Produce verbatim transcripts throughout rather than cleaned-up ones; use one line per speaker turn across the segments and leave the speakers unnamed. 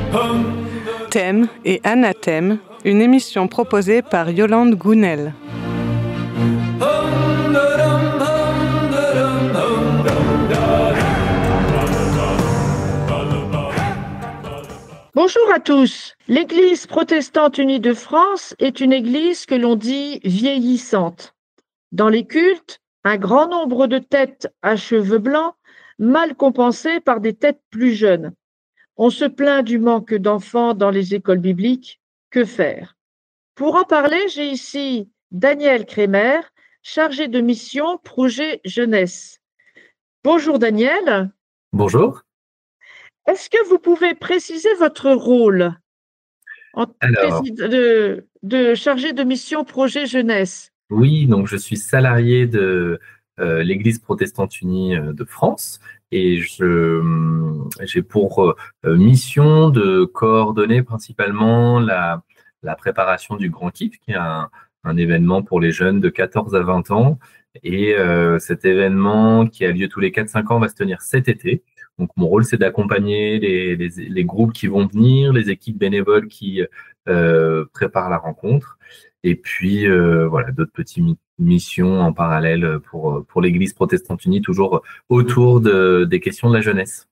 Thème et anathème, une émission proposée par Yolande Gounel.
Bonjour à tous. L'Église protestante unie de France est une église que l'on dit vieillissante. Dans les cultes, un grand nombre de têtes à cheveux blancs, mal compensées par des têtes plus jeunes. On se plaint du manque d'enfants dans les écoles bibliques. Que faire? Pour en parler, j'ai ici Daniel Kremer, chargé de mission projet jeunesse. Bonjour Daniel.
Bonjour.
Est-ce que vous pouvez préciser votre rôle en
Alors,
de, de chargé de mission projet jeunesse?
Oui, donc je suis salarié de euh, l'Église protestante unie de France et je j'ai pour euh, mission de coordonner principalement la, la préparation du Grand Kiff, qui est un, un événement pour les jeunes de quatorze à vingt ans. Et euh, cet événement qui a lieu tous les quatre cinq ans va se tenir cet été. Donc mon rôle, c'est d'accompagner les, les, les groupes qui vont venir, les équipes bénévoles qui euh, préparent la rencontre. Et puis, euh, voilà, d'autres petites missions en parallèle pour, pour l'Église protestante unie, toujours autour de, des questions de la jeunesse.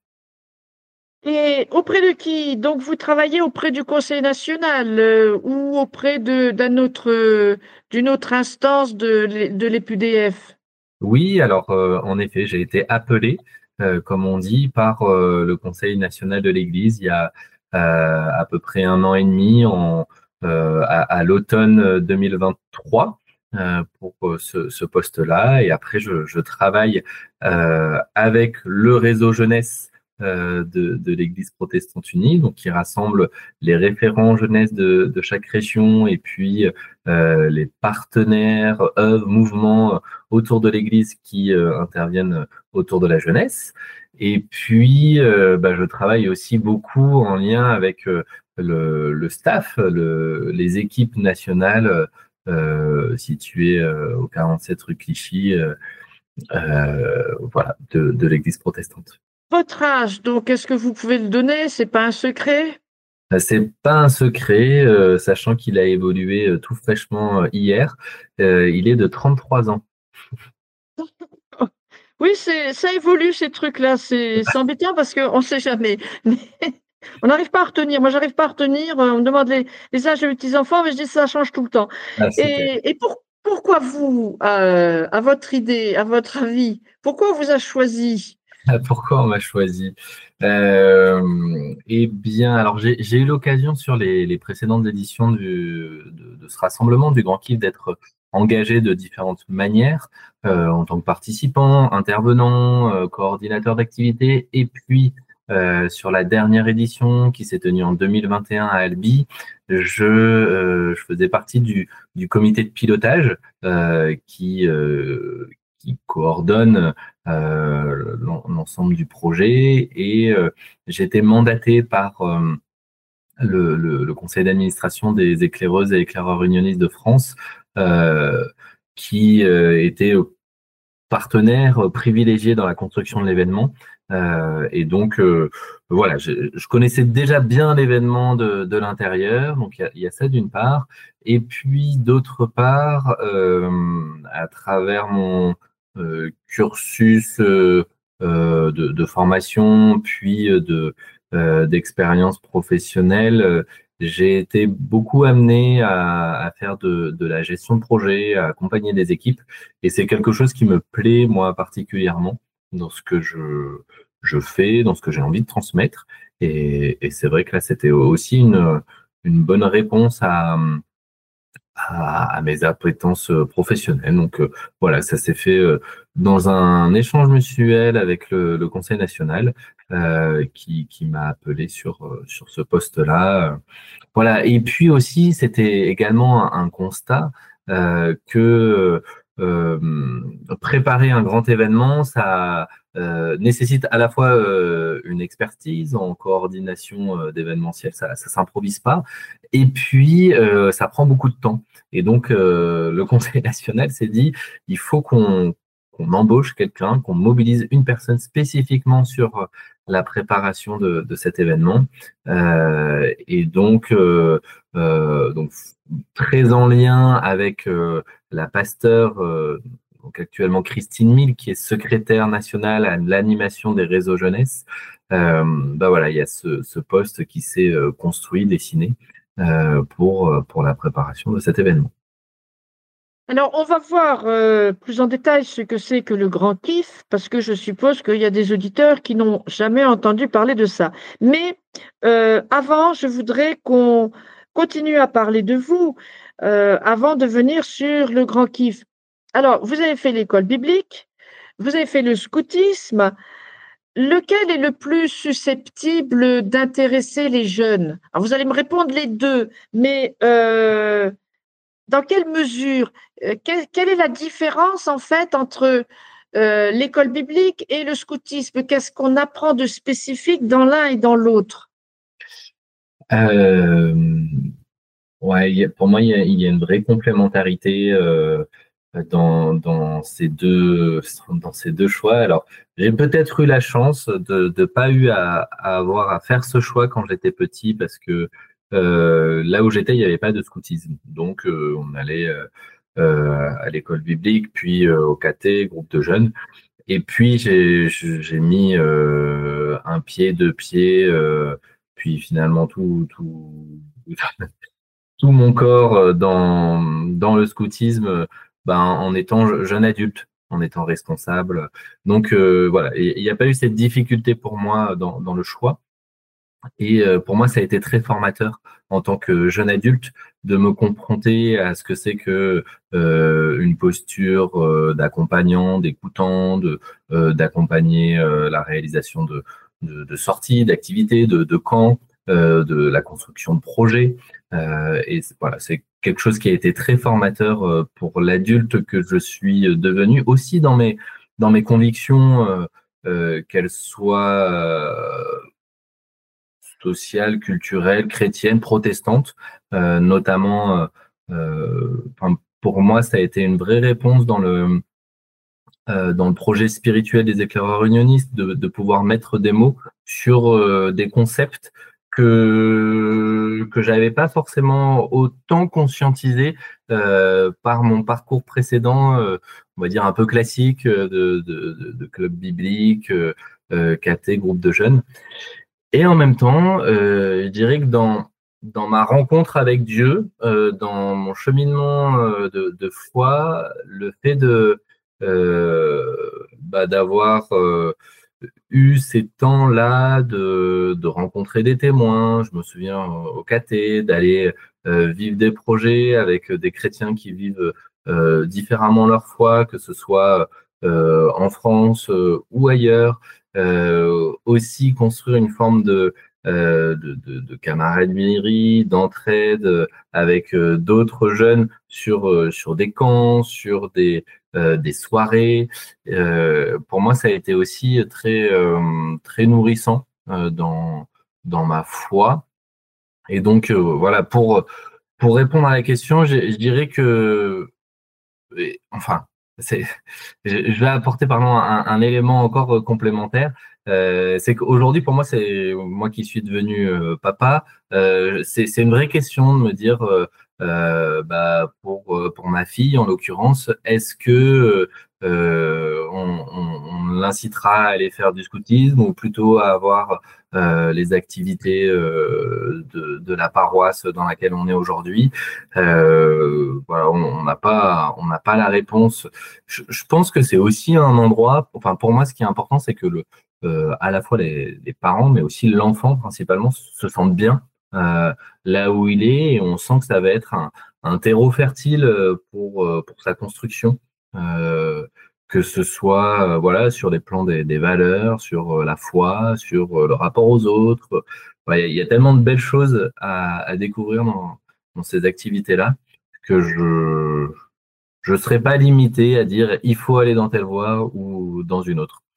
Et auprès de qui? Donc, vous travaillez auprès du Conseil national euh, ou auprès de, d'un autre, euh, d'une autre instance de, l'E- de l'E P U D F?
Oui, alors, euh, en effet, j'ai été appelé, euh, comme on dit, par euh, le Conseil national de l'Église il y a euh, à peu près un an et demi, en, euh, à, à l'automne deux mille vingt-trois, euh, pour euh, ce, ce poste-là. Et après, je, je travaille euh, avec le réseau jeunesse euh, de, de l'Église protestante unie, donc qui rassemble les référents jeunesse de, de chaque région et puis euh, les partenaires, œuvres, mouvements autour de l'Église qui euh, interviennent autour de la jeunesse. Et puis, euh, bah, je travaille aussi beaucoup en lien avec euh, le, le staff, le, les équipes nationales euh, situées euh, au quarante-sept rue Clichy, euh, euh, voilà, de, de l'Église protestante.
Votre âge, donc, est-ce que vous pouvez le donner? C'est pas un secret?
C'est pas un secret, euh, sachant qu'il a évolué euh, tout fraîchement euh, hier. Euh, il est de trente-trois ans.
Oui, c'est, ça évolue ces trucs-là. C'est, c'est embêtant parce qu'on ne sait jamais. Mais on n'arrive pas à retenir. Moi, j'arrive pas à retenir. On me demande les, les âges de mes petits-enfants, mais je dis ça change tout le temps.
Ah, super.
Et, et pour, pourquoi vous, euh, à votre idée, à votre avis, pourquoi on vous a choisi?
Pourquoi on m'a choisi? Euh, eh bien, alors j'ai j'ai eu l'occasion sur les, les précédentes éditions du, de, de ce rassemblement du Grand Kiff d'être engagé de différentes manières, euh, en tant que participant, intervenant, euh, coordinateur d'activité, et puis euh, sur la dernière édition qui s'est tenue en deux mille vingt et un à Albi, je, euh, je faisais partie du, du comité de pilotage euh, qui, euh, qui coordonne euh, l'ensemble du projet, et euh, j'ai été mandaté par euh, le, le, le conseil d'administration des éclaireuses et éclaireurs unionistes de France, euh, qui euh, était partenaire privilégié dans la construction de l'événement. Euh, et donc, euh, voilà, je, je connaissais déjà bien l'événement de, de l'intérieur, donc il y a, il y a ça d'une part. Et puis, d'autre part, euh, à travers mon euh, cursus euh, euh, de, de formation, puis de euh, d'expérience professionnelle, euh, j'ai été beaucoup amené à, à faire de, de la gestion de projet, à accompagner des équipes. Et c'est quelque chose qui me plaît, moi, particulièrement, dans ce que je, je fais, dans ce que j'ai envie de transmettre. Et, et c'est vrai que là, c'était aussi une, une bonne réponse à, à, à mes appétences professionnelles. Donc euh, voilà, ça s'est fait euh, dans un échange mutuel avec le, le Conseil national, euh, qui, qui m'a appelé sur, euh, sur ce poste-là. Voilà. Et puis aussi, c'était également un, un constat euh, que euh, préparer un grand événement, ça euh, nécessite à la fois euh, une expertise en coordination euh, d'événementiel, ça, ça s'improvise pas, et puis euh, ça prend beaucoup de temps. Et donc, euh, le Conseil national s'est dit, il faut qu'on qu'on embauche quelqu'un, qu'on mobilise une personne spécifiquement sur la préparation de, de cet événement. Euh, et donc, euh, euh, donc, très en lien avec euh, la pasteur, euh, donc actuellement Christine Mille, qui est secrétaire nationale à l'animation des réseaux jeunesse. Euh, bah voilà, il y a ce, ce poste qui s'est euh, construit, dessiné euh, pour, pour la préparation de cet événement.
Alors, on va voir euh, plus en détail ce que c'est que le grand kiff, parce que je suppose qu'il y a des auditeurs qui n'ont jamais entendu parler de ça. Mais euh, avant, je voudrais qu'on continue à parler de vous, euh, avant de venir sur le grand kiff. Alors, vous avez fait l'école biblique, vous avez fait le scoutisme. Lequel est le plus susceptible d'intéresser les jeunes? Alors, vous allez me répondre les deux, mais euh, dans quelle mesure, euh, quelle, quelle est la différence en fait entre euh, l'école biblique et le scoutisme? Qu'est-ce qu'on apprend de spécifique dans l'un et dans l'autre?
Euh, ouais, il y a- pour moi, il y a, il y a une vraie complémentarité euh, dans, dans ces deux, dans ces deux choix. Alors, j'ai peut-être eu la chance de ne pas eu à, à avoir à faire ce choix quand j'étais petit parce que euh, là où j'étais, il n'y avait pas de scoutisme. Donc, euh, on allait euh, euh, à l'école biblique, puis euh, au K T, groupe de jeunes. Et puis, j'ai j'ai mis euh, un pied, deux pieds, euh, puis finalement tout, tout, tout mon corps euh, dans, dans le scoutisme, ben, en étant jeune adulte, en étant responsable. Donc euh, voilà, il n'y a pas eu cette difficulté pour moi dans, dans le choix. Et euh, pour moi, ça a été très formateur en tant que jeune adulte de me confronter à ce que c'est que euh, une posture euh, d'accompagnant, d'écoutant, de euh, d'accompagner euh, la réalisation de, de, de sorties, d'activités, de, de camps, euh, de la construction de projets. Euh, et voilà, c'est quelque chose qui a été très formateur euh, pour l'adulte que je suis devenu, aussi dans mes dans mes convictions, euh, euh, qu'elles soient euh, sociale, culturelle, chrétienne, protestante, euh, notamment. Euh, euh, enfin, pour moi, ça a été une vraie réponse dans le euh, dans le projet spirituel des éclaireurs unionistes de, de pouvoir mettre des mots sur euh, des concepts que que j'avais pas forcément autant conscientisé euh, par mon parcours précédent, euh, on va dire un peu classique de, de, de, de club biblique, euh, K T, groupe de jeunes. Et en même temps, euh, je dirais que dans, dans ma rencontre avec Dieu, euh, dans mon cheminement euh, de, de foi, le fait de euh, bah, d'avoir euh, eu ces temps-là de, de rencontrer des témoins, je me souviens au K T, d'aller euh, vivre des projets avec des chrétiens qui vivent euh, différemment leur foi, que ce soit euh, en France euh, ou ailleurs. Euh, aussi construire une forme de, euh, de, de, de camaraderie, d'entraide euh, avec euh, d'autres jeunes sur, euh, sur des camps, sur des, euh, des soirées. Euh, pour moi, ça a été aussi très, euh, très nourrissant euh, dans, dans ma foi. Et donc, euh, voilà, pour, pour répondre à la question, je, je dirais que, enfin, c'est, je, je vais apporter pardon, un, un élément encore complémentaire. Euh, c'est qu'aujourd'hui, pour moi, c'est moi qui suis devenu euh, papa. Euh, c'est, c'est une vraie question de me dire, euh, euh, bah, pour euh, pour ma fille en l'occurrence, est-ce que euh, on, on, on l'incitera à aller faire du scoutisme ou plutôt à avoir euh, les activités euh, de, de la paroisse dans laquelle on est aujourd'hui? Euh, voilà, on n'a pas on n'a pas la réponse. Je, je pense que c'est aussi un endroit. Enfin, pour moi, ce qui est important, c'est que le euh, à la fois les, les parents, mais aussi l'enfant principalement, se sentent bien euh, là où il est, et on sent que ça va être un, un terreau fertile pour, euh, pour sa construction, euh, que ce soit euh, voilà, sur les plans des, des valeurs, sur euh, la foi, sur euh, le rapport aux autres. Ouais, il y a tellement de belles choses à, à découvrir dans, dans ces activités-là que je je ne serais pas limité à dire il faut aller dans telle voie ou dans une autre.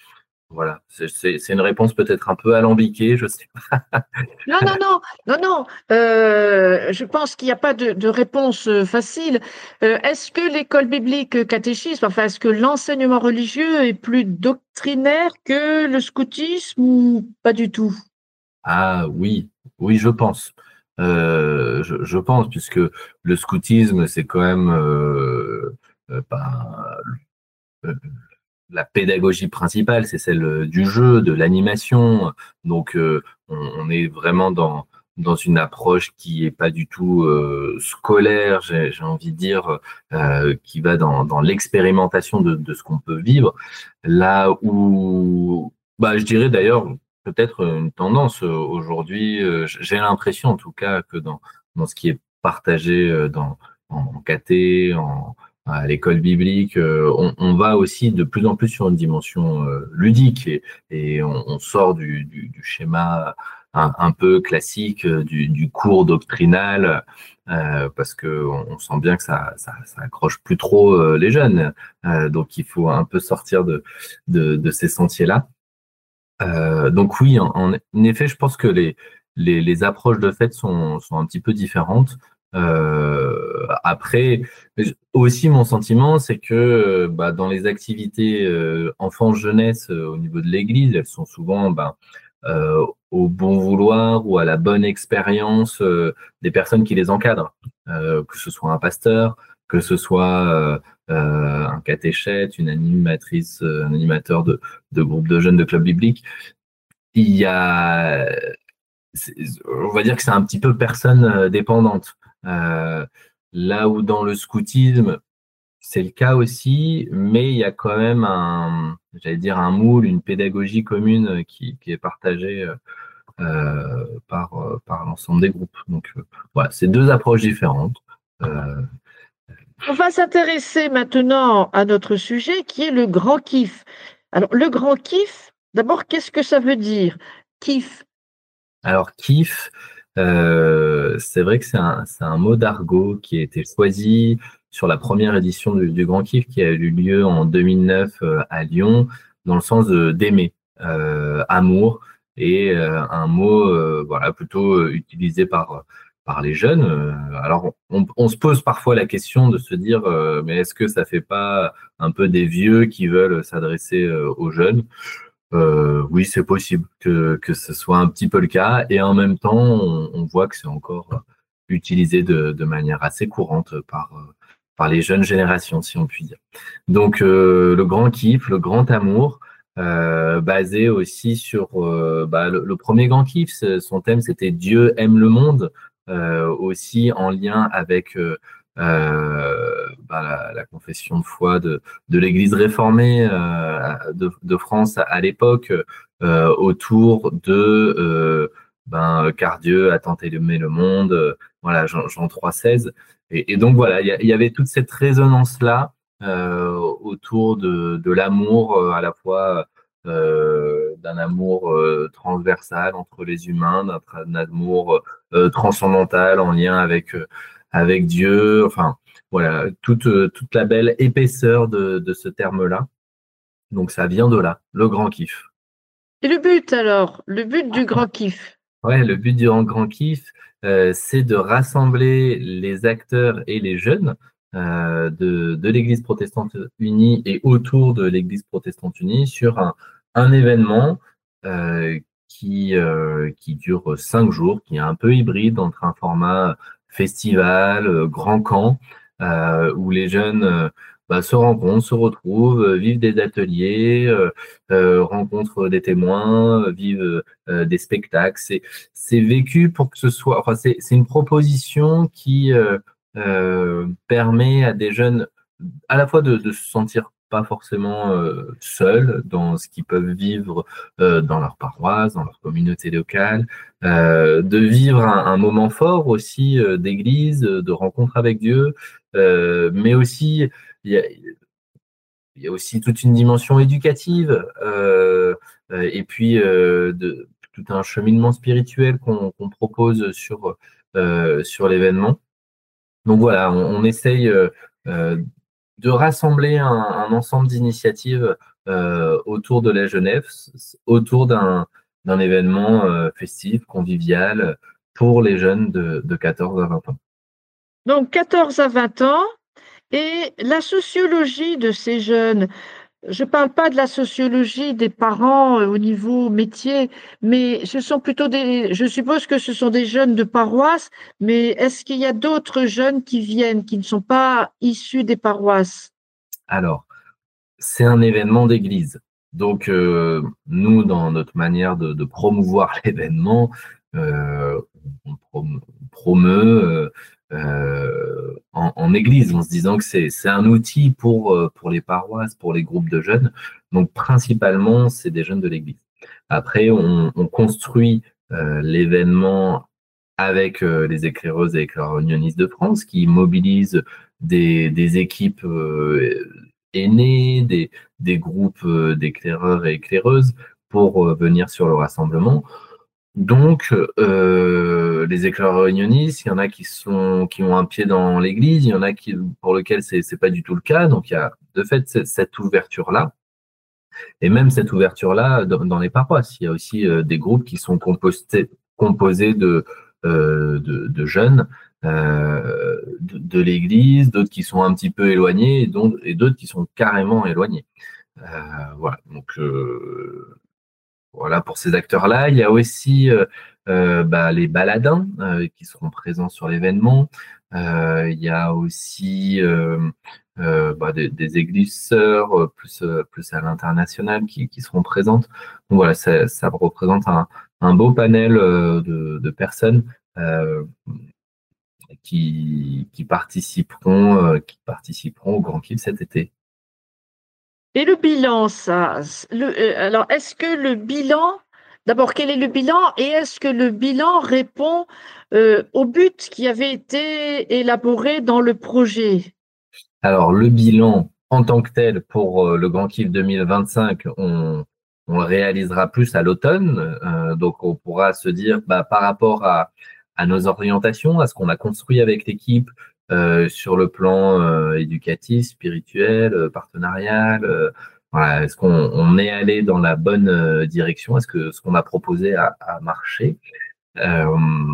Voilà, c'est, c'est, c'est une réponse peut-être un peu alambiquée, je sais pas.
Non, non, non, non, non. Euh, je pense qu'il n'y a pas de, de réponse euh, facile. Euh, est-ce que l'école biblique euh, catéchisme, enfin, est-ce que l'enseignement religieux est plus doctrinaire que le scoutisme ou pas du tout?
Ah oui, oui, je pense. Euh, je, je pense, puisque le scoutisme, c'est quand même euh, euh, pas, euh, la pédagogie principale, c'est celle du jeu, de l'animation. Donc, euh, on, on est vraiment dans, dans une approche qui est pas du tout euh, scolaire, j'ai, j'ai envie de dire, euh, qui va dans, dans l'expérimentation de, de ce qu'on peut vivre. Là où, bah, je dirais d'ailleurs, peut-être une tendance euh, aujourd'hui, euh, j'ai l'impression en tout cas que dans, dans ce qui est partagé euh, dans, en caté, en à l'école biblique, euh, on, on va aussi de plus en plus sur une dimension euh, ludique et, et on, on sort du, du, du schéma un, un peu classique euh, du, du cours doctrinal euh, parce que on, on sent bien que ça, ça, ça accroche plus trop euh, les jeunes. Euh, donc il faut un peu sortir de, de, de ces sentiers-là. Euh, donc oui, en, en effet, je pense que les, les, les approches de fait sont, sont un petit peu différentes. Euh, après, aussi mon sentiment, c'est que euh, bah, dans les activités euh, enfants-jeunesse euh, au niveau de l'Église, elles sont souvent bah, euh, au bon vouloir ou à la bonne expérience euh, des personnes qui les encadrent, euh, que ce soit un pasteur, que ce soit euh, euh, un catéchète, une animatrice, euh, un animateur de, de groupe de jeunes de club biblique. Il y a, on va dire que c'est un petit peu personne euh, dépendante. Euh, là où dans le scoutisme, c'est le cas aussi, mais il y a quand même un, j'allais dire un moule, une pédagogie commune qui, qui est partagée euh, par, euh, par l'ensemble des groupes. Donc euh, voilà, c'est deux approches différentes. Euh,
On va s'intéresser maintenant à notre sujet qui est le grand kiff. Alors, le grand kiff, d'abord, qu'est-ce que ça veut dire? Kiff.
alors kiff, euh, c'est vrai que c'est un, c'est un mot d'argot qui a été choisi sur la première édition du, du Grand Kiff qui a eu lieu en deux mille neuf euh, à Lyon, dans le sens de- d'aimer, euh, amour, et euh, un mot euh, voilà, plutôt euh, utilisé par, par les jeunes. Euh, alors, on, on se pose parfois la question de se dire, euh, mais est-ce que ça fait pas un peu des vieux qui veulent s'adresser euh, aux jeunes? Euh, oui, c'est possible que, que ce soit un petit peu le cas, et en même temps, on, on voit que c'est encore utilisé de, de manière assez courante par, par les jeunes générations, si on peut dire. Donc, euh, le grand kiff, le grand amour, euh, basé aussi sur euh, bah, le, le premier grand kiff, son thème c'était Dieu aime le monde, euh, aussi en lien avec euh, euh, bah, la, la confession de foi de, de l'Église réformée euh, de, de France à, à l'époque, euh, autour de euh, ben, car Dieu a tant aimé le monde, euh, voilà, Jean, Jean trois seize. Et, et donc voilà, il y, y, avait toute cette résonance-là euh, autour de, de l'amour, euh, à la fois euh, d'un amour euh, transversal entre les humains, d'un amour euh, transcendantal en lien avec, euh, avec Dieu, enfin voilà, toute, euh, toute la belle épaisseur de, de ce terme-là. Donc ça vient de là, le grand kiff.
Et le but alors? Le but du grand kiff?
Ouais, le but du grand kiff, euh, c'est de rassembler les acteurs et les jeunes euh, de, de l'Église protestante unie et autour de l'Église protestante unie sur un, un événement euh, qui, euh, qui dure cinq jours, qui est un peu hybride entre un format festival, euh, grand camp, euh, où les jeunes euh, bah, se rencontrent, se retrouvent, euh, vivent des ateliers, euh, euh, rencontrent des témoins, euh, vivent euh, des spectacles. C'est, c'est vécu pour que ce soit, enfin, c'est, c'est une proposition qui euh, euh, permet à des jeunes à la fois de, de se sentir pas forcément euh, seuls dans ce qu'ils peuvent vivre euh, dans leur paroisse, dans leur communauté locale, euh, de vivre un, un moment fort aussi euh, d'église, de rencontre avec Dieu, euh, mais aussi il y a, il y a aussi toute une dimension éducative euh, euh, et puis euh, de, tout un cheminement spirituel qu'on qu'on propose sur, euh, sur l'événement. Donc voilà, on, on essaye euh, euh, de rassembler un, un ensemble d'initiatives euh, autour de la jeunesse, autour d'un d'un événement euh, festif, convivial pour les jeunes de, de quatorze à vingt ans.
Donc quatorze à vingt ans. Et la sociologie de ces jeunes, je ne parle pas de la sociologie des parents euh, au niveau métier, mais ce sont plutôt des, je suppose que ce sont des jeunes de paroisse, mais est-ce qu'il y a d'autres jeunes qui viennent, qui ne sont pas issus des paroisses?
Alors, c'est un événement d'église. Donc, euh, nous, dans notre manière de, de promouvoir l'événement, euh, on prom- promeut euh, euh, en, en église, en se disant que c'est c'est un outil pour, euh, pour les paroisses, pour les groupes de jeunes. Donc, principalement, c'est des jeunes de l'église. Après, on, on construit euh, l'événement avec euh, les éclaireuses et éclaireurs unionistes de France qui mobilisent des, des équipes euh, aînées, des, des groupes euh, d'éclaireurs et éclaireuses pour euh, venir sur le rassemblement. Donc, euh, les éclaireurs unionistes, il y en a qui sont qui ont un pied dans l'église, il y en a qui pour lesquels c'est c'est pas du tout le cas. Donc, il y a de fait cette, cette ouverture-là. Et même cette ouverture-là dans, dans les paroisses. Il y a aussi euh, des groupes qui sont compostés, composés de, euh, de, de jeunes euh, de, de l'Église, d'autres qui sont un petit peu éloignés et dont- et d'autres qui sont carrément éloignés. Euh, voilà. Donc euh, voilà pour ces acteurs-là. Il y a aussi euh, euh, bah, les baladins euh, qui seront présents sur l'événement. Euh, il y a aussi euh, euh, bah, des, des églises sœurs euh, plus, euh, plus à l'international qui, qui seront présentes. Donc voilà, ça, ça représente un, un beau panel euh, de, de personnes euh, qui, qui participeront, euh, qui participeront au Grand Kiff cet été.
Et le bilan, ça, le, euh, alors est-ce que le bilan, d'abord, quel est le bilan et est-ce que le bilan répond euh, au but qui avait été élaboré dans le projet?
Alors, le bilan en tant que tel pour euh, le Grand Kiff deux mille vingt-cinq, on, on le réalisera plus à l'automne. Euh, donc, on pourra se dire, bah, par rapport à, à nos orientations, à ce qu'on a construit avec l'équipe euh, sur le plan euh, éducatif, spirituel, euh, partenarial, euh, voilà, est-ce qu'on on est allé dans la bonne euh, direction? Est-ce que ce qu'on a proposé a, a marché? Euh,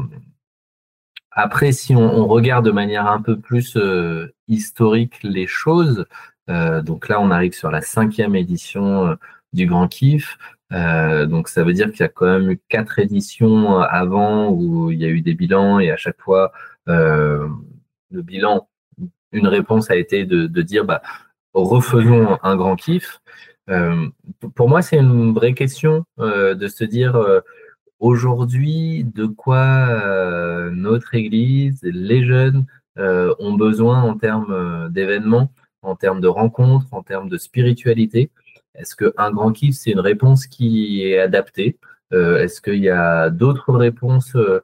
Après, si on, on regarde de manière un peu plus euh, historique les choses, euh, donc là, on arrive sur la cinquième édition euh, du Grand Kiff. Euh, donc, ça veut dire qu'il y a quand même eu quatre éditions euh, avant où il y a eu des bilans et à chaque fois, euh, le bilan, une réponse a été de, de dire, bah, refaisons un Grand Kiff. Euh, pour moi, c'est une vraie question euh, de se dire. euh, Aujourd'hui, de quoi euh, notre Église, les jeunes euh, ont besoin en termes euh, d'événements, en termes de rencontres, en termes de spiritualité? Est-ce qu'un grand kiff, c'est une réponse qui est adaptée? Euh, est-ce qu'il y a d'autres réponses euh,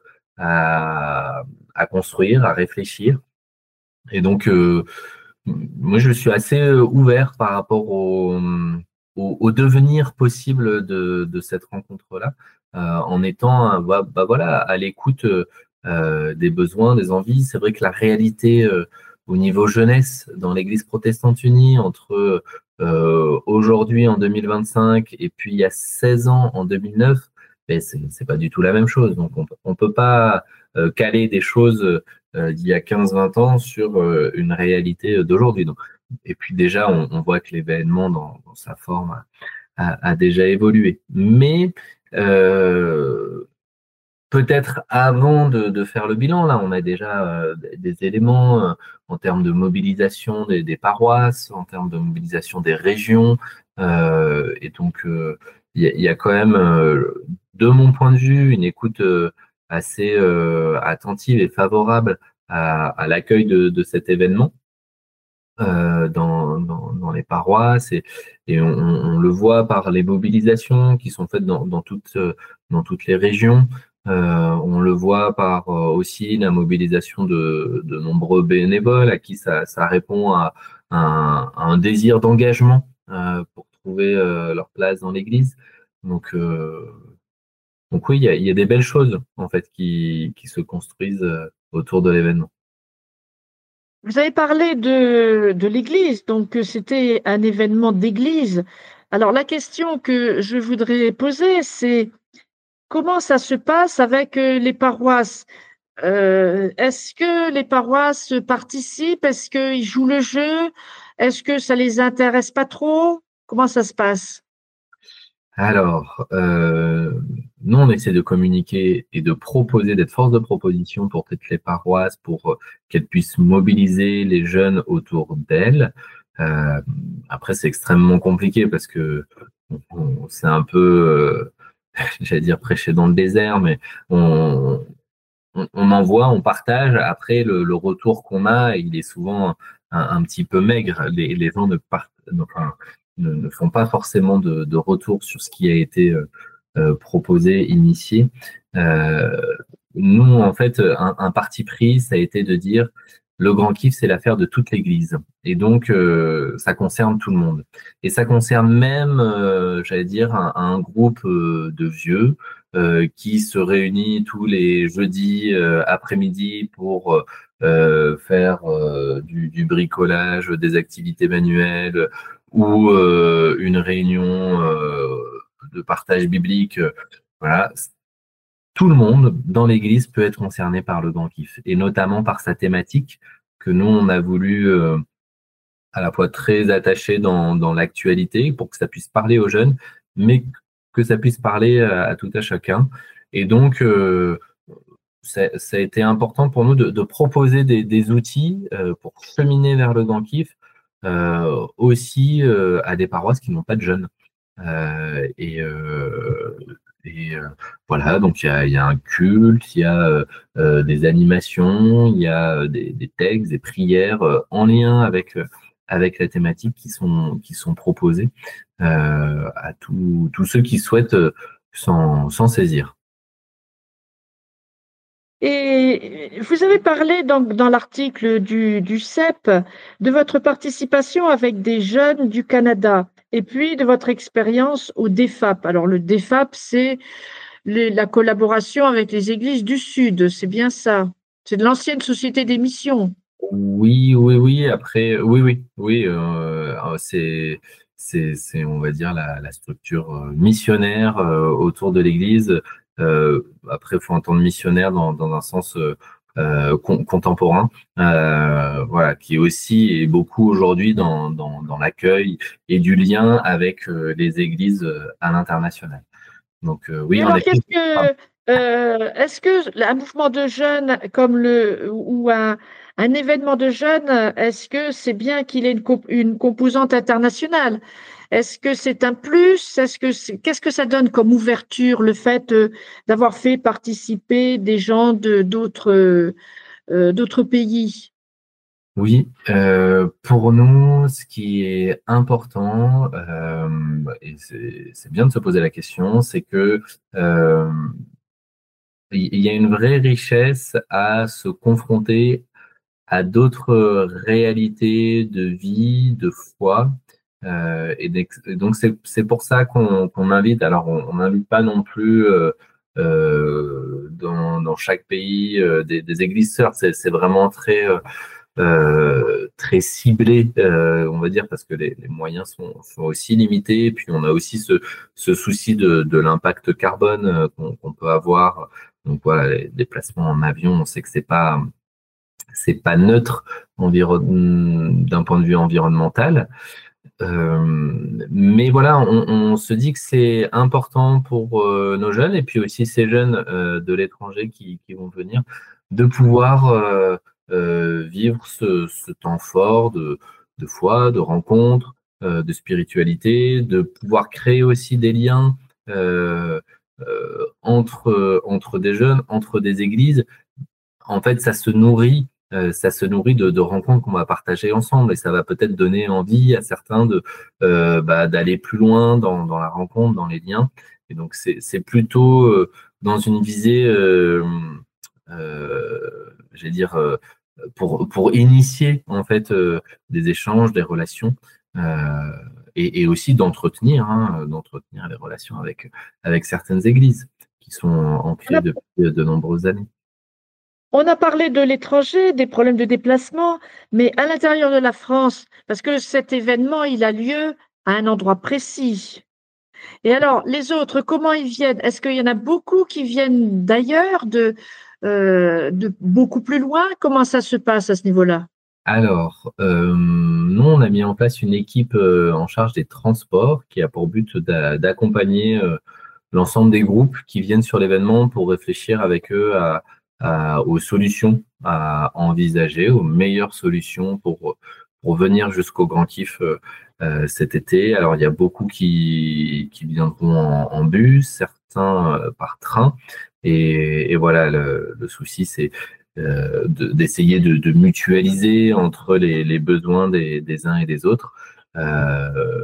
à, à construire, à réfléchir? Et donc, euh, moi, je suis assez euh, ouvert par rapport au, au, au devenir possible de, de cette rencontre-là, euh, en étant, euh, bah, bah voilà, à l'écoute euh, des besoins, des envies. C'est vrai que la réalité euh, au niveau jeunesse dans l'Église protestante unie entre euh, aujourd'hui en deux mille vingt-cinq et puis il y a seize ans en deux mille neuf, ben, c'est c'est pas du tout la même chose. Donc on, on peut pas euh, caler des choses euh, d'il y a quinze vingt ans sur euh, une réalité d'aujourd'hui. Donc, et puis déjà, on, on voit que l'événement dans, dans sa forme a, a, a déjà évolué. Mais euh, peut-être avant de, de faire le bilan, là, on a déjà euh, des éléments euh, en termes de mobilisation des, des paroisses, en termes de mobilisation des régions. Euh, et donc, euh, il y, a, y a quand même, euh, de mon point de vue, une écoute euh, assez euh, attentive et favorable à, à l'accueil de, de cet événement euh, dans, dans, dans les paroisses. Et, et on, on le voit par les mobilisations qui sont faites dans, dans, toutes, dans toutes les régions. Euh, on le voit par euh, aussi la mobilisation de, de nombreux bénévoles à qui ça, ça répond à un, à un désir d'engagement euh, pour trouver euh, leur place dans l'Église. Donc, euh, donc oui, il y a, il y a des belles choses en fait qui, qui se construisent euh, autour de l'événement.
Vous avez parlé de, de l'Église, donc que c'était un événement d'Église. Alors, la question que je voudrais poser, c'est comment ça se passe avec euh, les paroisses? Euh, est-ce que les paroisses participent? Est-ce qu'ils jouent le jeu? Est-ce que ça les intéresse pas trop? Comment ça se passe?
Alors, euh, nous, on essaie de communiquer et de proposer, d'être force de proposition pour toutes les paroisses, pour euh, qu'elles puissent mobiliser les jeunes autour d'elles. Euh, après, c'est extrêmement compliqué parce que on- on- c'est un peu, euh, j'allais dire prêcher dans le désert, mais on, on, on envoie, on partage. Après, le, le retour qu'on a, il est souvent un, un petit peu maigre. Les, les gens ne, partent, enfin, ne, ne font pas forcément de, de retour sur ce qui a été euh, euh, proposé, initié. Euh, nous, en fait, un, un parti pris, ça a été de dire le grand kiff, c'est l'affaire de toute l'Église. Et donc, euh, ça concerne tout le monde. Et ça concerne même, euh, j'allais dire, un, un groupe euh, de vieux euh, qui se réunit tous les jeudis euh, après-midi pour euh, faire euh, du, du bricolage, des activités manuelles ou euh, une réunion euh, de partage biblique. Voilà, tout le monde dans l'Église peut être concerné par le grand kiff, et notamment par sa thématique que nous, on a voulu euh, à la fois très attacher dans, dans l'actualité pour que ça puisse parler aux jeunes, mais que ça puisse parler à, à tout à chacun. Et donc, euh, ça, ça a été important pour nous de, de proposer des, des outils euh, pour cheminer vers le grand kiff, euh, aussi euh, à des paroisses qui n'ont pas de jeunes. Euh, et euh, et euh, voilà, donc il y a, il y a un culte, il y a euh, euh, des animations, il y a euh, des, des textes, des prières euh, en lien avec, euh, avec la thématique qui sont, qui sont proposées euh, à tous tous ceux qui souhaitent euh, s'en s'en saisir.
Et vous avez parlé donc dans l'article du, du C E P de votre participation avec des jeunes du Canada et puis de votre expérience au D E F A P. Alors le D E F A P, c'est le- la collaboration avec les églises du Sud, c'est bien ça. C'est de l'ancienne société des missions.
Oui, oui, oui. Après, oui, oui, oui. euh, euh, c'est, c'est, c'est, on va dire la, la structure euh, missionnaire euh, autour de l'Église. Euh, après, il faut entendre missionnaire dans, dans un sens euh, euh, con- contemporain, euh, voilà, qui est aussi et beaucoup aujourd'hui dans, dans, dans l'accueil et du lien avec euh, les églises euh, à l'international. Donc, euh,
Et
oui, en
alors,
effet.
qu'est-ce que, euh, est-ce que un mouvement de jeunes comme le ou un, un événement de jeunes, est-ce que c'est bien qu'il ait une, comp- une composante internationale? Est-ce que c'est un plus? Est-ce que c'est, qu'est-ce que ça donne comme ouverture, le fait euh, d'avoir fait participer des gens de d'autres euh, euh, d'autres pays?
Oui, euh, pour nous, ce qui est important, euh, et c'est c'est bien de se poser la question, c'est que euh, il y a une vraie richesse à se confronter à d'autres réalités de vie, de foi. Euh, et, d'ex- et donc c'est c'est pour ça qu'on qu'on invite. Alors on n'invite pas non plus euh, euh, dans, dans chaque pays euh, des, des églises sœurs. C'est c'est vraiment très euh, euh, très ciblé, euh, on va dire, parce que les, les moyens sont, sont aussi limités. Et puis on a aussi ce, ce souci de, de l'impact carbone euh, qu'on qu'on peut avoir. Donc voilà, les déplacements en avion, on sait que c'est pas c'est pas neutre environ- d'un point de vue environnemental. Euh, mais voilà, on, on se dit que c'est important pour euh, nos jeunes et puis aussi ces jeunes euh, de l'étranger qui, qui vont venir de pouvoir euh, euh, vivre ce, ce temps fort de, de foi, de rencontre, euh, de spiritualité, de pouvoir créer aussi des liens euh, euh, entre, entre des jeunes, entre des églises. En fait, ça se nourrit, euh, ça se nourrit de, de rencontres qu'on va partager ensemble et ça va peut-être donner envie à certains de euh, bah, d'aller plus loin dans, dans la rencontre, dans les liens. Et donc, c'est c'est plutôt euh, dans une visée, euh, euh, j'allais dire, euh, pour, pour initier en fait euh, des échanges, des relations. euh, et, et aussi d'entretenir, hein, d'entretenir les relations avec, avec certaines églises qui sont
On
ancrées
a,
depuis de nombreuses années.
on a parlé de l'étranger, des problèmes de déplacement, mais à l'intérieur de la France, parce que cet événement, il a lieu à un endroit précis. Et alors, les autres, comment ils viennent? Est-ce qu'il y en a beaucoup qui viennent d'ailleurs, de, euh, de beaucoup plus loin? Comment ça se passe à ce niveau-là?
Alors, euh, nous, on a mis en place une équipe euh, en charge des transports qui a pour but d'a- d'accompagner euh, l'ensemble des groupes qui viennent sur l'événement pour réfléchir avec eux à, à- aux solutions à envisager, aux meilleures solutions pour, pour venir jusqu'au Grand Kiff euh, euh, cet été. Alors, il y a beaucoup qui, qui viendront en, en bus, certains euh, par train. Et, et voilà, le, le souci, c'est euh, de- d'essayer de, de mutualiser entre les, les besoins des, des uns et des autres. Euh,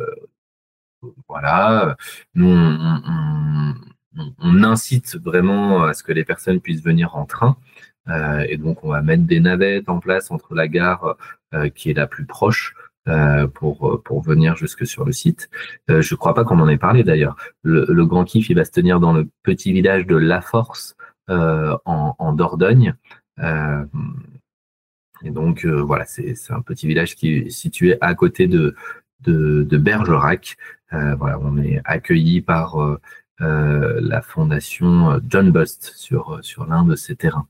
voilà, nous, on, on- on- on incite vraiment à ce que les personnes puissent venir en train. Euh, et donc, on va mettre des navettes en place entre la gare euh, qui est la plus proche euh, pour, pour venir jusque sur le site. Euh, je ne crois pas qu'on en ait parlé d'ailleurs. Le, le Grand Kiff, il va se tenir dans le petit village de La Force euh, en, en Dordogne. Euh, et donc, euh, voilà, c'est c'est un petit village qui est situé à côté de, de, de Bergerac. Euh, voilà, on est accueilli par euh, euh, la fondation John Bust sur, sur l'un de ces terrains.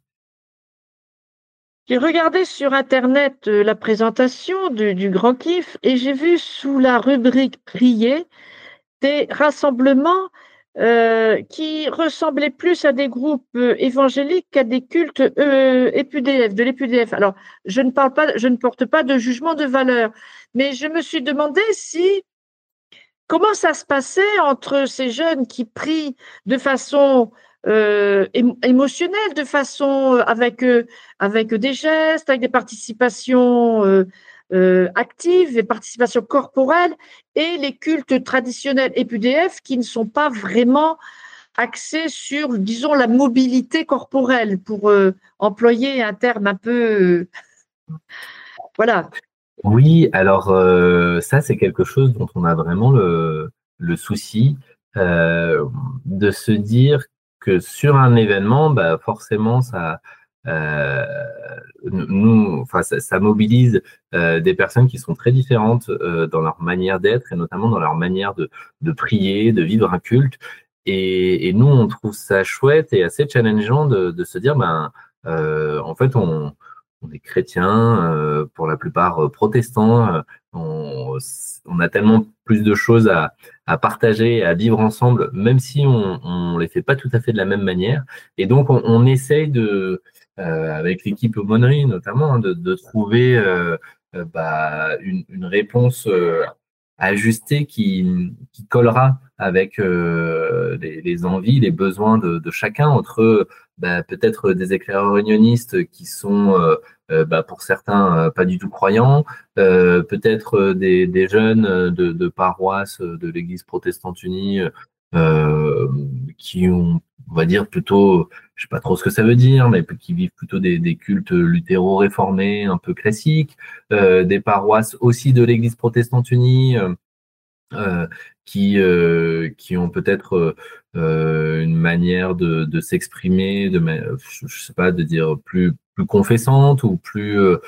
J'ai regardé sur Internet euh, la présentation du, du Grand Kiff et j'ai vu sous la rubrique Prier des rassemblements euh, qui ressemblaient plus à des groupes euh, évangéliques qu'à des cultes euh, E P U D F, de l'E P U D F. Alors, je ne parle pas, je ne porte pas de jugement de valeur, mais je me suis demandé si comment ça se passait entre ces jeunes qui prient de façon euh, émo- émotionnelle, de façon euh, avec, euh, avec des gestes, avec des participations euh, euh, actives, des participations corporelles, et les cultes traditionnels E P U D F qui ne sont pas vraiment axés sur, disons, la mobilité corporelle, pour euh, employer un terme un peu… euh, voilà.
Oui, alors euh, ça, c'est quelque chose dont on a vraiment le, le souci euh, de se dire que sur un événement, bah, forcément, ça, euh, nous, enfin, ça, ça mobilise euh, des personnes qui sont très différentes euh, dans leur manière d'être et notamment dans leur manière de, de prier, de vivre un culte. Et, et nous, on trouve ça chouette et assez challengeant de, de se dire, ben, euh, en fait, on on est chrétiens, euh, pour la plupart euh, protestants. euh, on, on a tellement plus de choses à, à partager, à vivre ensemble, même si on on les fait pas tout à fait de la même manière. Et donc, on, on essaye de, euh, avec l'équipe Aumônerie notamment, hein, de, de trouver euh, euh, bah, une, une réponse euh, ajustée qui, qui collera avec euh, les, les envies, les besoins de, de chacun, entre bah, peut-être des éclaireurs unionistes qui sont euh, euh, bah, pour certains euh, pas du tout croyants, euh, peut-être euh, des, des jeunes euh, de, de paroisse euh, de l'Église protestante unie euh, qui ont, on va dire plutôt, je sais pas trop ce que ça veut dire, mais qui vivent plutôt des, des cultes luthéro-réformés un peu classiques, euh, des paroisses aussi de l'Église protestante unie. Euh, euh, qui, euh, qui ont peut-être euh, une manière de, de s'exprimer, de, ma- je, je sais pas, de dire plus, plus confessante ou plus, euh,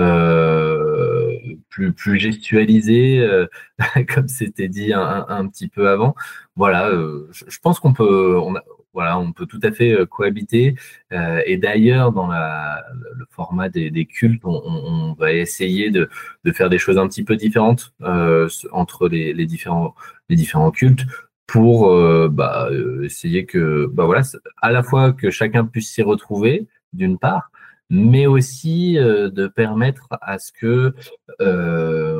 euh, plus, plus gestualisée, euh, comme c'était dit un, un, un petit peu avant. Voilà, euh, je, je pense qu'on peut, on a, voilà, on peut tout à fait euh, cohabiter. Euh, et d'ailleurs, dans la, le format des, des cultes, on, on, on va essayer de de faire des choses un petit peu différentes euh, entre les, les différents les différents cultes pour euh, bah, euh, essayer que bah voilà à la fois que chacun puisse s'y retrouver d'une part, mais aussi euh, de permettre à ce que euh,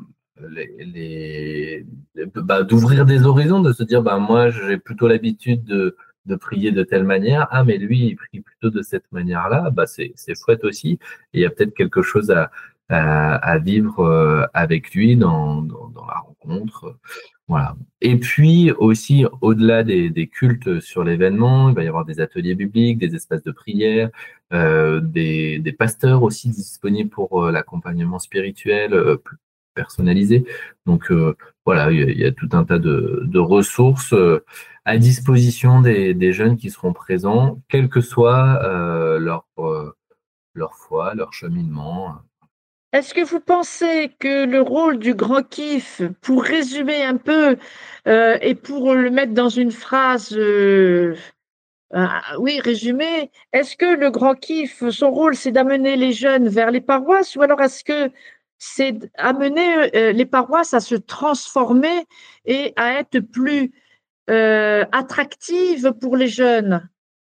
les, les bah, d'ouvrir des horizons, de se dire bah moi j'ai plutôt l'habitude de de prier de telle manière, ah mais lui il prie plutôt de cette manière-là, bah c'est c'est chouette aussi, et il y a peut-être quelque chose à à, à vivre euh, avec lui dans, dans, dans la rencontre. Voilà. Et puis aussi, au-delà des, des cultes sur l'événement, il va y avoir des ateliers bibliques, des espaces de prière, euh, des, des pasteurs aussi disponibles pour euh, l'accompagnement spirituel euh, plus personnalisé. Donc euh, voilà, il y, a, il y a tout un tas de, de ressources euh, à disposition des, des jeunes qui seront présents, quel que soit euh, leur, euh, leur foi, leur cheminement.
Est-ce que vous pensez que le rôle du grand kiff, pour résumer un peu euh, et pour le mettre dans une phrase, euh, euh, oui, résumée, est-ce que le grand kiff, son rôle, c'est d'amener les jeunes vers les paroisses ou alors est-ce que c'est d'amener euh, les paroisses à se transformer et à être plus euh, attractives pour les jeunes?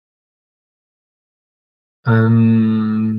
Euh,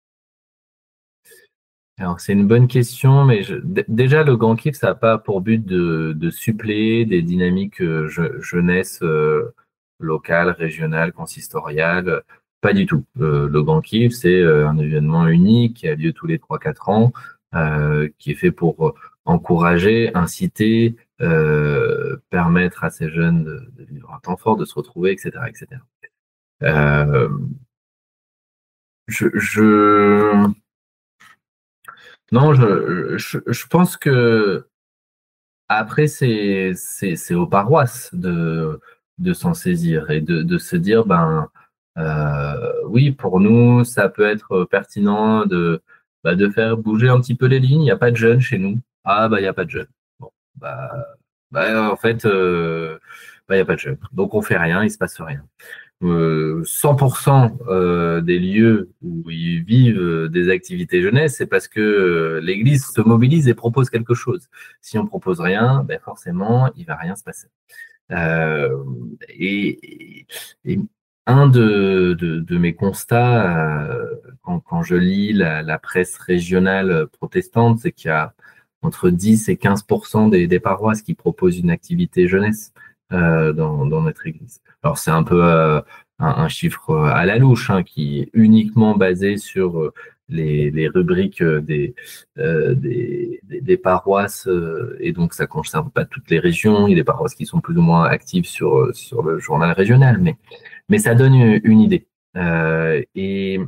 alors, c'est une bonne question, mais je- d- déjà, le grand kiff, ça n'a pas pour but de, de suppléer des dynamiques euh, je- jeunesse euh, locales, régionales, consistoriales. Pas du tout. Euh, le grand kiff, c'est euh, un événement unique qui a lieu tous les trois quatre ans, euh, qui est fait pour encourager, inciter, euh, permettre à ces jeunes de, de vivre un temps fort, de se retrouver, et cetera, et cetera. Euh, je, je, non, je, je, je pense que après, c'est, c'est, c'est aux paroisses de, de s'en saisir et de, de se dire, ben, euh, oui, pour nous, ça peut être pertinent de, bah, de faire bouger un petit peu les lignes. Il n'y a pas de jeunes chez nous. Ah, bah, il n'y a pas de jeunes. Bon, bah, bah, en fait, euh, bah, il n'y a pas de jeunes. Donc, on fait rien, il se passe rien. Euh, cent pour cent euh, des lieux où ils vivent euh, des activités jeunesse, c'est parce que euh, l'Église se mobilise et propose quelque chose. Si on propose rien, ben forcément, il va rien se passer. Euh, et, et un de, de, de mes constats, euh, quand, quand je lis la, la presse régionale protestante, c'est qu'il y a entre dix et quinze pour cent des, des paroisses qui proposent une activité jeunesse euh, dans, dans notre Église. Alors c'est un peu euh, un, un chiffre à la louche, hein, qui est uniquement basé sur euh, les, les rubriques des, euh, des, des, des paroisses, euh, et donc ça ne concerne pas toutes les régions. Il y a des paroisses qui sont plus ou moins actives sur, sur le journal régional, mais, mais ça donne une, une idée. Euh, et,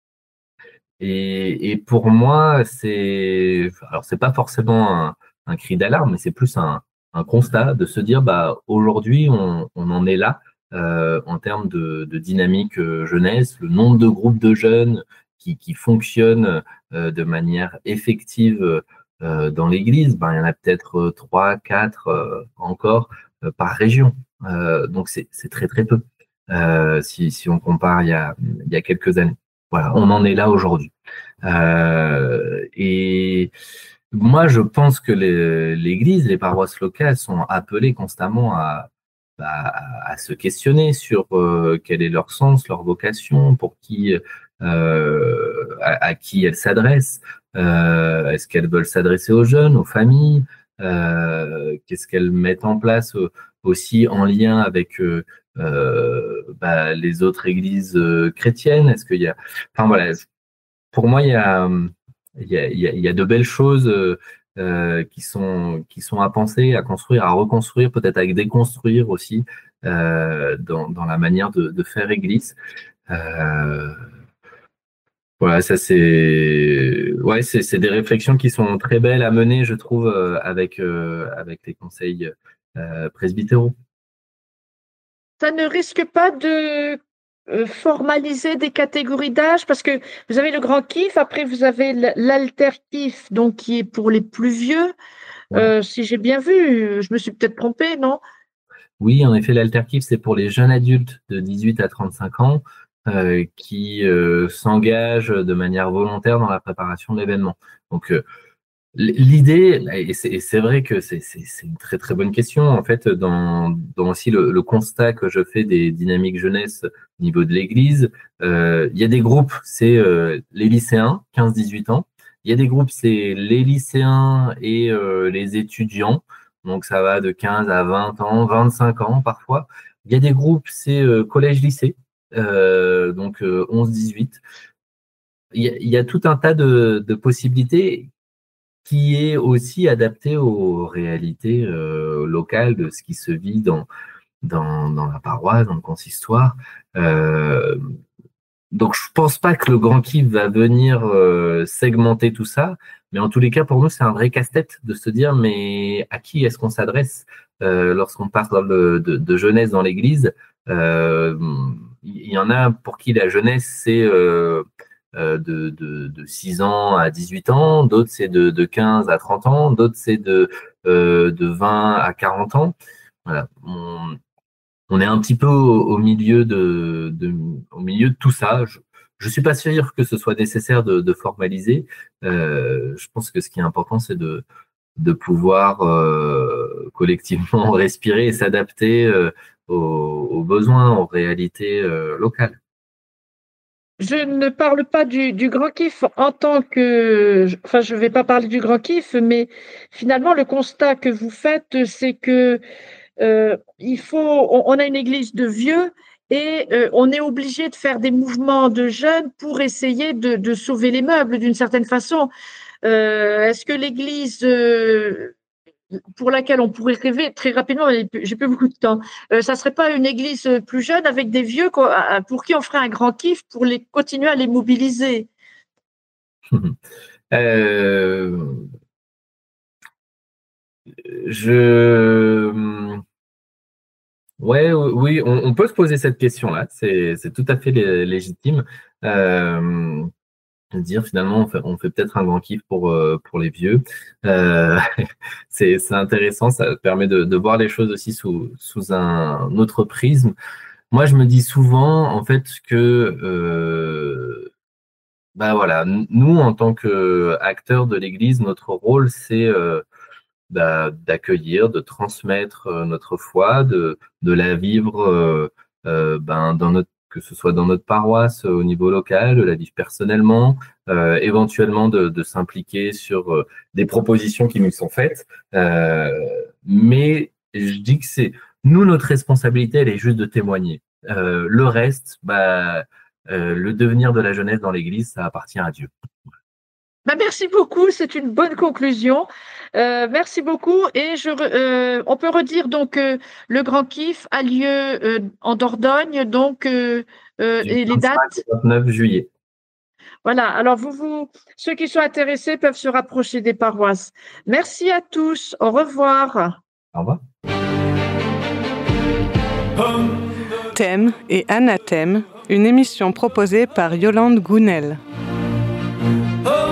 et, et pour moi, c'est alors c'est pas forcément un, un cri d'alarme, mais c'est plus un, un constat de se dire, bah aujourd'hui on, on en est là euh, en termes de, de dynamique euh, jeunesse, le nombre de groupes de jeunes qui, qui fonctionnent euh, de manière effective euh, dans l'Église, ben il y en a peut-être trois, quatre euh, encore euh, par région. Euh, donc c'est c'est très très peu euh, si, si on compare il y a, il y a quelques années. Voilà, on en est là aujourd'hui. Euh, et moi, je pense que les- l'Église, les paroisses locales sont appelées constamment à, à, à se questionner sur euh, quel est leur sens, leur vocation, pour qui, euh, à, à qui elles s'adressent. Euh, est-ce qu'elles veulent s'adresser aux jeunes, aux familles? Euh, qu'est-ce qu'elles mettent en place euh, aussi en lien avec euh, euh, bah, les autres églises euh, chrétiennes? Est-ce qu'il y a, enfin voilà, pour moi, il y a, il y a, il y a, il y a de belles choses euh, euh, qui sont, qui sont à penser, à construire, à reconstruire, peut-être à déconstruire aussi euh, dans, dans la manière de, de faire église. Euh, voilà, ça c'est, ouais, c'est, c'est des réflexions qui sont très belles à mener, je trouve, euh, avec, euh, avec les conseils euh, presbytéraux.
Ça ne risque pas de euh, formaliser des catégories d'âge parce que vous avez le grand kiff, après vous avez l- l'alter kiff, donc qui est pour les plus vieux.
Ouais.
Euh, si j'ai bien vu, je me suis peut-être trompée, non?
Oui, en effet, l'alterkiff, c'est pour les jeunes adultes de dix-huit à trente-cinq ans euh, qui euh, s'engagent de manière volontaire dans la préparation de l'événement. Donc, euh, l'idée, et c'est et c'est vrai que c'est c'est- c'est une très très bonne question, en fait, dans, dans aussi le, le constat que je fais des dynamiques jeunesse au niveau de l'Église, euh, il y a des groupes, c'est euh, les lycéens, quinze dix-huit ans, il y a des groupes, c'est les lycéens et euh, les étudiants, donc ça va de quinze à vingt ans, vingt-cinq ans parfois. Il y a des groupes, c'est euh, collège-lycée, euh, donc euh, onze dix-huit. Il y, a, il y a tout un tas de, de possibilités qui est aussi adapté aux réalités euh, locales de ce qui se vit dans, dans, dans la paroisse, dans le consistoire. Euh, donc, je pense pas que le grand kiff va venir euh, segmenter tout ça, mais en tous les cas, pour nous, c'est un vrai casse-tête de se dire, mais à qui est-ce qu'on s'adresse euh, lorsqu'on parle de, de, de jeunesse dans l'Église? Euh, il y en a pour qui la jeunesse, c'est euh, euh, de, de, de six ans à dix-huit ans, d'autres c'est de, de quinze à trente ans, d'autres c'est de, euh, de vingt à quarante ans. Voilà. On, on est un petit peu au, au, milieu, de, de, au milieu de tout ça. Je ne suis pas sûr que ce soit nécessaire de, de formaliser. Euh, je pense que ce qui est important, c'est de, de pouvoir euh, collectivement respirer et s'adapter euh, aux, aux besoins, aux réalités euh, locales.
Je ne parle pas du, du grand kiff en tant que... Enfin, je ne vais pas parler du grand kiff, mais finalement, le constat que vous faites, c'est que euh, il faut... On, on a une église de vieux et euh, on est obligé de faire des mouvements de jeunes pour essayer de, de sauver les meubles d'une certaine façon. Euh, est-ce que l'église... Euh, pour laquelle on pourrait rêver très rapidement, mais j'ai plus beaucoup de temps. Euh, ça serait pas une église plus jeune avec des vieux pour qui on ferait un grand kiff pour les continuer à les mobiliser?
euh, je ouais oui on, on peut se poser cette question-là, c'est c'est tout à fait légitime. Euh, dire finalement on fait, on fait peut-être un grand kiff pour euh, pour les vieux. Euh, c'est c'est intéressant, ça permet de, de voir les choses aussi sous sous un autre prisme. Moi je me dis souvent en fait que euh, bah voilà, nous en tant que acteurs de l'Église, notre rôle c'est euh, bah, d'accueillir, de transmettre euh, notre foi, de de la vivre euh, euh, ben dans notre que ce soit dans notre paroisse au niveau local, de la vivre personnellement, euh, éventuellement de, de s'impliquer sur euh, des propositions qui nous sont faites. Euh, mais je dis que c'est nous, notre responsabilité, elle est juste de témoigner. Euh, le reste, bah, euh, le devenir de la jeunesse dans l'Église, ça appartient à Dieu.
Ben merci beaucoup, c'est une bonne conclusion. Euh, merci beaucoup. Et je, euh, on peut redire donc euh, le Grand Kiff a lieu euh, en Dordogne, donc euh, euh, et les dates.
vingt-neuf juillet.
Voilà. Alors vous, vous, ceux qui sont intéressés peuvent se rapprocher des paroisses. Merci à tous. Au revoir.
Au revoir.
Thème et anathème, une émission proposée par Yolande Gounel.